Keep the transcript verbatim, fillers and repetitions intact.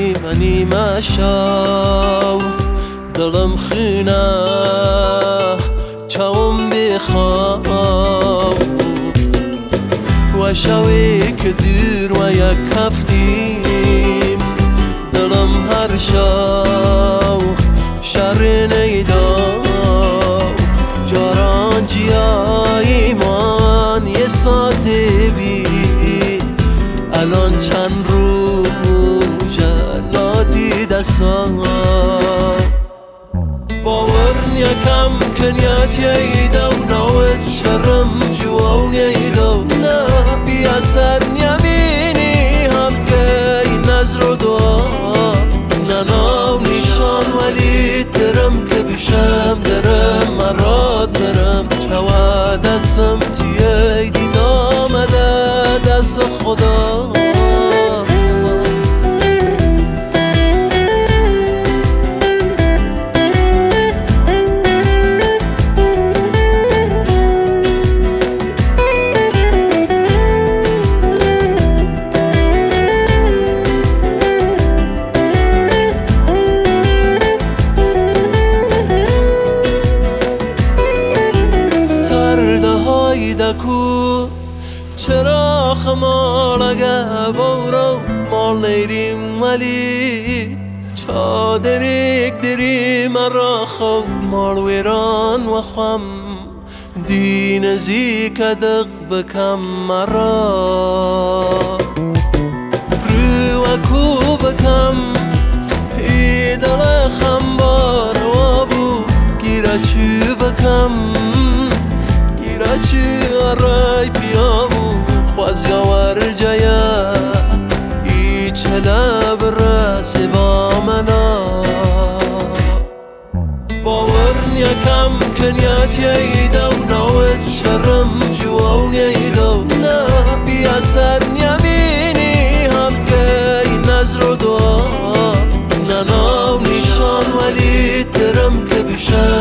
نیمه نیمه شو دلم خونه چاوم بخواب و شوی که دور و یک هفتیم دلم هر شو شر نیدا جاران جیایی من یه ساعته بی الان چند روز جلاتی دستان باور یکم کنیت ییدو نوت شرم جوان ییدو نه بی اثر نیمینی هم که این نظر و دعا نه نام نیشان ولی درم که بیشم درم مراد برم چوا دستم تیه دید آمده دست خدا دکو چرا خمال اگه بورو مال نیریم ولی چادریک دری مرا خوب مال ویران و خم دین زی کدق بکم مرا رو و کو بکم ای دل خمبار و بو گیره چو بکم چی رای پیامو خواز یاور جایا ای چلا برس با منا باور یکم کنیت ییدو نوت شرم جوان ییدو نه بی اثر نیمینی هم که این نظر و دعا نه نام نیشان ولی درم که بیشم